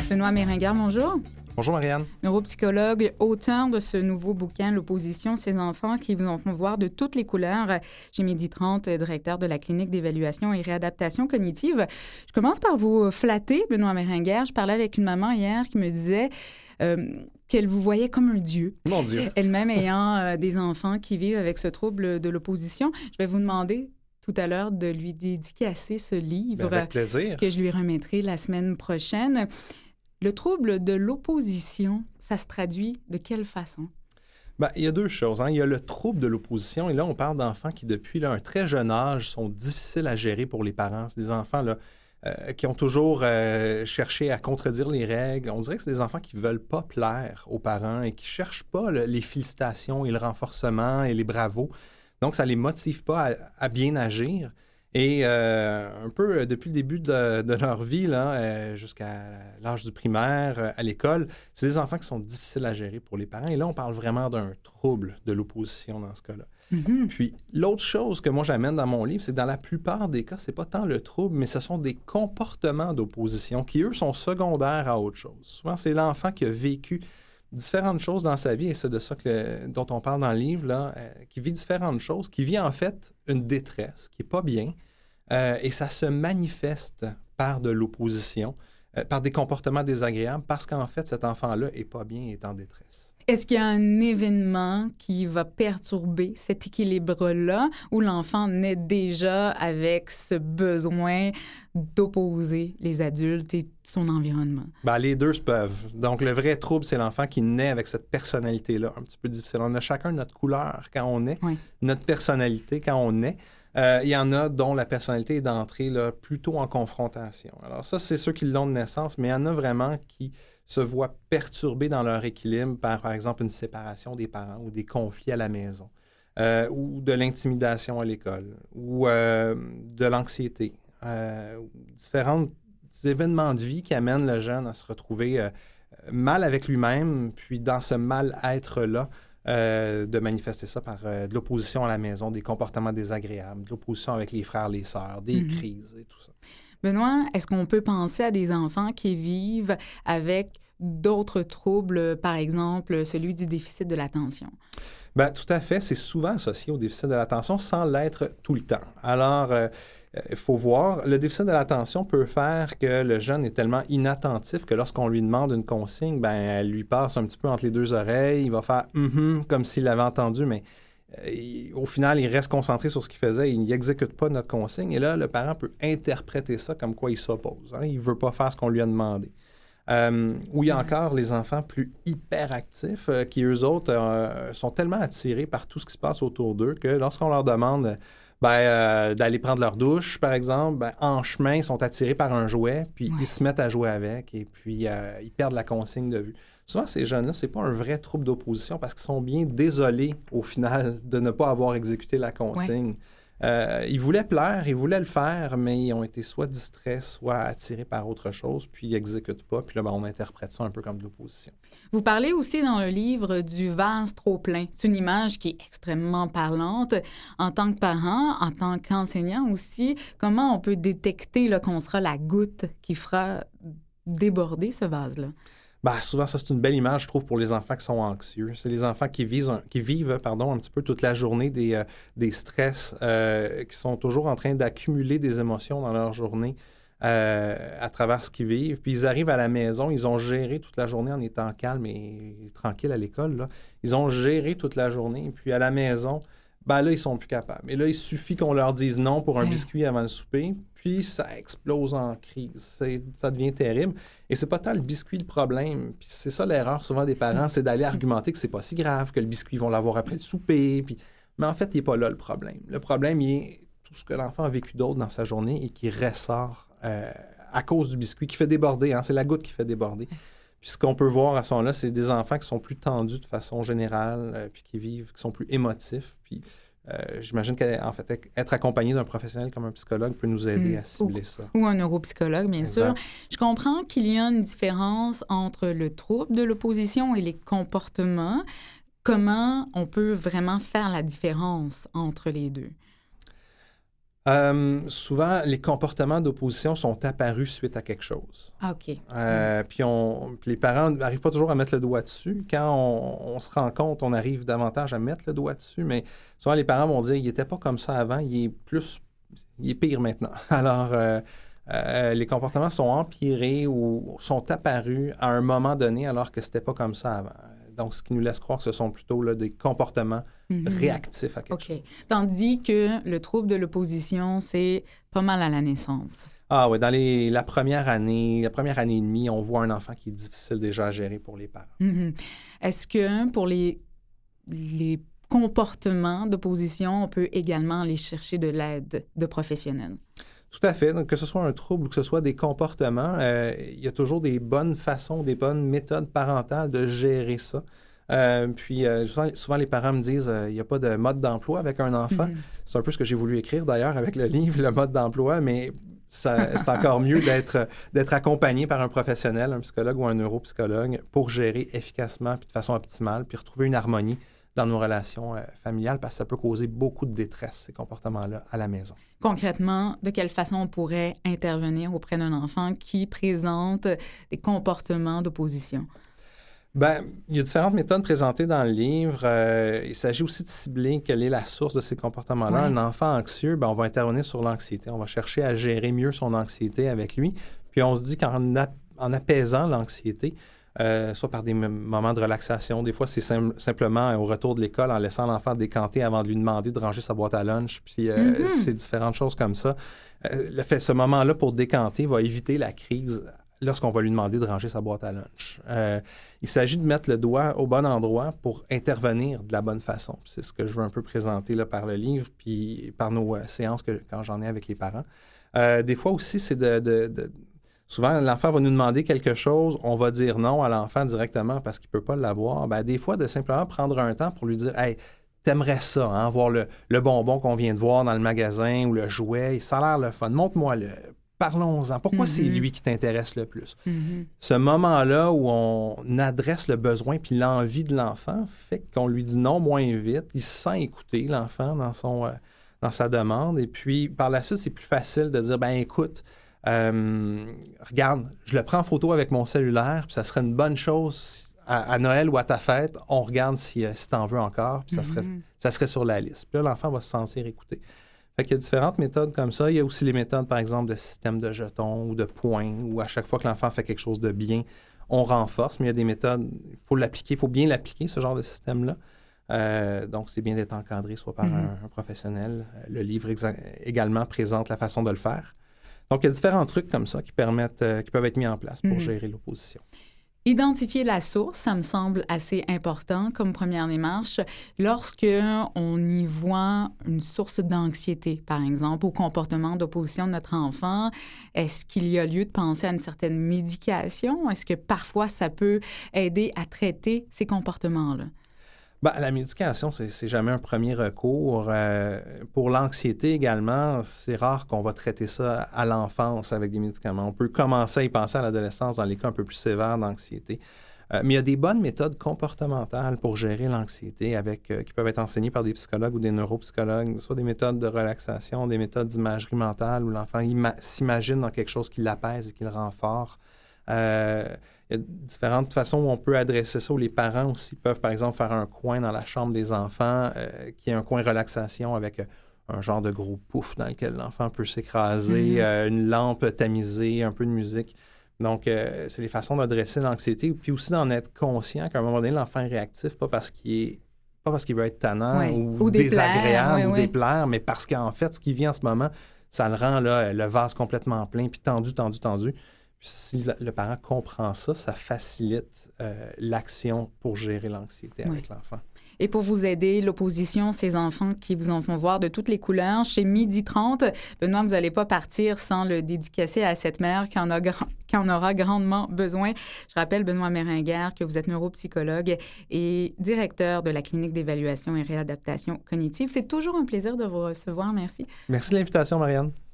Benoît Méringer, bonjour. Bonjour Marianne. Neuropsychologue, auteur de ce nouveau bouquin, L'opposition, ces enfants qui vous en font voir de toutes les couleurs. Chez Midi 30, directeur de la clinique d'évaluation et réadaptation cognitive. Je commence par vous flatter, Benoît Méringer. Je parlais avec une maman hier qui me disait qu'elle vous voyait comme un dieu. Mon Dieu. Elle-même ayant des enfants qui vivent avec ce trouble de l'opposition. Je vais vous demander tout à l'heure de lui dédicacer ce livre. Avec plaisir. Que je lui remettrai la semaine prochaine. Le trouble de l'opposition, ça se traduit de quelle façon? Bien, il y a deux choses. Il y a le trouble de l'opposition, et là, on parle d'enfants qui, depuis un très jeune âge, sont difficiles à gérer pour les parents. C'est des enfants là, qui ont toujours cherché à contredire les règles. On dirait que c'est des enfants qui ne veulent pas plaire aux parents et qui ne cherchent pas les félicitations et le renforcement et les bravos. Donc, ça ne les motive pas à bien agir. Et un peu depuis le début de leur vie, là, jusqu'à l'âge du primaire, à l'école, c'est des enfants qui sont difficiles à gérer pour les parents. Et là, on parle vraiment d'un trouble de l'opposition dans ce cas-là. Mm-hmm. Puis, l'autre chose que moi j'amène dans mon livre, c'est que dans la plupart des cas, c'est pas tant le trouble, mais ce sont des comportements d'opposition qui, eux, sont secondaires à autre chose. Souvent, c'est l'enfant qui a vécu différentes choses dans sa vie, et c'est de ça dont on parle dans le livre, là, qui vit différentes choses, qui vit en fait une détresse, qui n'est pas bien, et ça se manifeste par de l'opposition, par des comportements désagréables, parce qu'en fait, cet enfant-là n'est pas bien et est en détresse. Est-ce qu'il y a un événement qui va perturber cet équilibre-là, où l'enfant naît déjà avec ce besoin d'opposer les adultes et son environnement? Bien, les deux se peuvent. Donc, le vrai trouble, c'est l'enfant qui naît avec cette personnalité-là, un petit peu difficile. On a chacun notre couleur quand on naît, oui. Notre personnalité quand on naît. Il y en a dont la personnalité est d'entrée là, plutôt en confrontation. Alors ça, c'est ceux qui l'ont de naissance, mais il y en a vraiment qui se voient perturbés dans leur équilibre par exemple, une séparation des parents ou des conflits à la maison, ou de l'intimidation à l'école, ou de l'anxiété, différents événements de vie qui amènent le jeune à se retrouver mal avec lui-même, puis dans ce mal-être-là, de manifester ça par de l'opposition à la maison, des comportements désagréables, de l'opposition avec les frères, les sœurs, des crises et tout ça. Benoît, est-ce qu'on peut penser à des enfants qui vivent avec d'autres troubles, par exemple celui du déficit de l'attention? Bien, tout à fait. C'est souvent associé au déficit de l'attention sans l'être tout le temps. Alors, il faut voir, le déficit de l'attention peut faire que le jeune est tellement inattentif que lorsqu'on lui demande une consigne, bien, elle lui passe un petit peu entre les deux oreilles, il va faire « comme s'il l'avait entendu », mais au final, il reste concentré sur ce qu'il faisait, il n'exécute pas notre consigne, et là, le parent peut interpréter ça comme quoi il s'oppose. Il ne veut pas faire ce qu'on lui a demandé. Ou il y a encore les enfants plus hyperactifs qui, eux autres, sont tellement attirés par tout ce qui se passe autour d'eux que lorsqu'on leur demande d'aller prendre leur douche, par exemple, en chemin, ils sont attirés par un jouet, puis ils se mettent à jouer avec, et puis ils perdent la consigne de vue. Souvent, ces jeunes-là, c'est pas un vrai trouble d'opposition parce qu'ils sont bien désolés, au final, de ne pas avoir exécuté la consigne. Ils voulaient plaire, ils voulaient le faire, mais ils ont été soit distraits, soit attirés par autre chose, puis ils n'exécutent pas, puis là, on interprète ça un peu comme de l'opposition. Vous parlez aussi dans le livre du vase trop plein. C'est une image qui est extrêmement parlante. En tant que parent, en tant qu'enseignant aussi, comment on peut détecter là, qu'on sera la goutte qui fera déborder ce vase-là? Bien, souvent, ça, c'est une belle image, je trouve, pour les enfants qui sont anxieux. C'est les enfants qui vivent un petit peu toute la journée des stress, qui sont toujours en train d'accumuler des émotions dans leur journée à travers ce qu'ils vivent. Puis ils arrivent à la maison, ils ont géré toute la journée en étant calmes et tranquilles à l'école, là. Ils ont géré toute la journée. Puis à la maison, ben là, ils sont plus capables. Et là, il suffit qu'on leur dise non pour un biscuit avant le souper, puis ça explose en crise. Ça devient terrible. Et c'est pas tant le biscuit le problème. Puis c'est ça l'erreur souvent des parents, c'est d'aller argumenter que c'est pas si grave, que le biscuit, ils vont l'avoir après le souper. Puis... Mais en fait, il n'est pas là le problème. Le problème, il est tout ce que l'enfant a vécu d'autre dans sa journée et qui ressort à cause du biscuit, qui fait déborder. C'est la goutte qui fait déborder. Puis ce qu'on peut voir à ce moment-là, c'est des enfants qui sont plus tendus de façon générale, puis qui sont plus émotifs. Puis j'imagine qu'en fait, être accompagné d'un professionnel comme un psychologue peut nous aider à cibler ça. Ou un neuropsychologue, bien sûr. Je comprends qu'il y a une différence entre le trouble de l'opposition et les comportements. Comment on peut vraiment faire la différence entre les deux? Souvent, les comportements d'opposition sont apparus suite à quelque chose. Ah, OK. Puis les parents n'arrivent pas toujours à mettre le doigt dessus. Quand on se rend compte, on arrive davantage à mettre le doigt dessus, mais souvent les parents vont dire, il n'était pas comme ça avant, il est pire maintenant. Alors, les comportements sont empirés ou sont apparus à un moment donné alors que c'était pas comme ça avant. Donc, ce qui nous laisse croire que ce sont plutôt là, des comportements réactifs à quelque chose. Tandis que le trouble de l'opposition, c'est pas mal à la naissance. Ah oui, dans la première année et demie, on voit un enfant qui est difficile déjà à gérer pour les parents. Est-ce que pour les comportements d'opposition, on peut également aller chercher de l'aide de professionnels? Tout à fait. Donc, que ce soit un trouble ou que ce soit des comportements, il y a toujours des bonnes façons, des bonnes méthodes parentales de gérer ça. Souvent, les parents me disent il n'y a pas de mode d'emploi avec un enfant. C'est un peu ce que j'ai voulu écrire d'ailleurs avec le livre, le mode d'emploi, mais c'est encore mieux d'être accompagné par un professionnel, un psychologue ou un neuropsychologue pour gérer efficacement puis de façon optimale, puis retrouver une harmonie dans nos relations familiales parce que ça peut causer beaucoup de détresse, ces comportements-là, à la maison. Concrètement, de quelle façon on pourrait intervenir auprès d'un enfant qui présente des comportements d'opposition? Bien, il y a différentes méthodes présentées dans le livre. Il s'agit aussi de cibler quelle est la source de ces comportements-là. Un enfant anxieux, bien, on va intervenir sur l'anxiété. On va chercher à gérer mieux son anxiété avec lui. Puis on se dit qu'en apaisant l'anxiété, soit par des moments de relaxation. Des fois, c'est simplement au retour de l'école en laissant l'enfant décanter avant de lui demander de ranger sa boîte à lunch. Puis c'est différentes choses comme ça. Ce moment-là pour décanter va éviter la crise lorsqu'on va lui demander de ranger sa boîte à lunch. Il s'agit de mettre le doigt au bon endroit pour intervenir de la bonne façon. C'est ce que je veux un peu présenter là, par le livre puis par nos séances quand j'en ai avec les parents. Des fois aussi, c'est souvent, l'enfant va nous demander quelque chose, on va dire non à l'enfant directement parce qu'il ne peut pas l'avoir. Bien, des fois, de simplement prendre un temps pour lui dire « Hey, t'aimerais ça, hein, voir le bonbon qu'on vient de voir dans le magasin ou le jouet, ça a l'air le fun, montre-moi-le, parlons-en. Pourquoi c'est lui qui t'intéresse le plus? » Ce moment-là où on adresse le besoin puis l'envie de l'enfant fait qu'on lui dit non moins vite, il se sent écouter, l'enfant, dans sa demande. Et puis, par la suite, c'est plus facile de dire « Ben écoute, regarde, je le prends en photo avec mon cellulaire, puis ça serait une bonne chose à Noël ou à ta fête, on regarde si t'en veux encore, puis ça serait sur la liste. Puis là, l'enfant va se sentir écouté. Fait qu'il y a différentes méthodes comme ça. Il y a aussi les méthodes, par exemple, de système de jetons ou de points, où à chaque fois que l'enfant fait quelque chose de bien, on renforce, mais il y a des méthodes, il faut bien l'appliquer, ce genre de système-là. Donc, c'est bien d'être encadré soit par un professionnel. Le livre également présente la façon de le faire. Donc, il y a différents trucs comme ça qui peuvent être mis en place pour gérer l'opposition. Identifier la source, ça me semble assez important comme première démarche. Lorsque on y voit une source d'anxiété, par exemple, au comportement d'opposition de notre enfant, est-ce qu'il y a lieu de penser à une certaine médication? Est-ce que parfois ça peut aider à traiter ces comportements-là? Bien, la médication, c'est jamais un premier recours. Pour l'anxiété également, c'est rare qu'on va traiter ça à l'enfance avec des médicaments. On peut commencer à y penser à l'adolescence dans les cas un peu plus sévères d'anxiété. Mais il y a des bonnes méthodes comportementales pour gérer l'anxiété qui peuvent être enseignées par des psychologues ou des neuropsychologues, soit des méthodes de relaxation, des méthodes d'imagerie mentale où l'enfant s'imagine dans quelque chose qui l'apaise et qui le rend fort. Il y a différentes façons où on peut adresser ça, où les parents aussi peuvent, par exemple, faire un coin dans la chambre des enfants, qui est un coin relaxation avec un genre de gros pouf dans lequel l'enfant peut s'écraser, une lampe tamisée, un peu de musique. Donc, c'est les façons d'adresser l'anxiété, puis aussi d'en être conscient qu'à un moment donné, l'enfant est réactif, pas parce qu'il veut être tannant ou désagréable ou déplaire, mais parce qu'en fait, ce qui vit en ce moment, ça le rend là, le vase complètement plein, puis tendu. Puis si le parent comprend ça, ça facilite l'action pour gérer l'anxiété avec l'enfant. Et pour vous aider, l'opposition, ces enfants qui vous en font voir de toutes les couleurs, chez 12h30, Benoît, vous n'allez pas partir sans le dédicacer à cette mère qui en aura grandement besoin. Je rappelle, Benoît Méringer, que vous êtes neuropsychologue et directeur de la clinique d'évaluation et réadaptation cognitive. C'est toujours un plaisir de vous recevoir. Merci. Merci de l'invitation, Marianne.